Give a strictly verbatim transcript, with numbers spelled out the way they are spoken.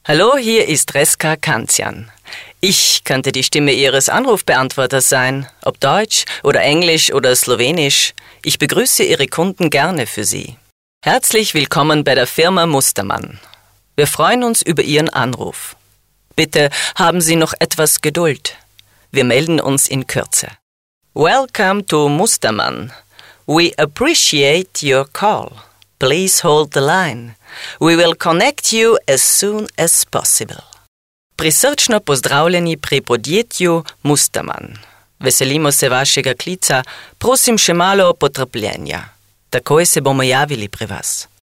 Hallo, hier ist Reska Kanzian. Ich könnte die Stimme Ihres Anrufbeantworters sein, ob Deutsch oder Englisch oder Slowenisch. Ich begrüße Ihre Kunden gerne für Sie. Herzlich willkommen bei der Firma Mustermann. Wir freuen uns über Ihren Anruf. Bitte haben Sie noch etwas Geduld. Wir melden uns in Kürze. Welcome to Mustermann. We appreciate your call. Please hold the line. We will connect you as soon as possible. Prisrčno pozdravljeni pri podjetju Mustermann. Veselimo se vašega klica, prosim še malo potrpljenja. Takoj se bomo javili pri vas.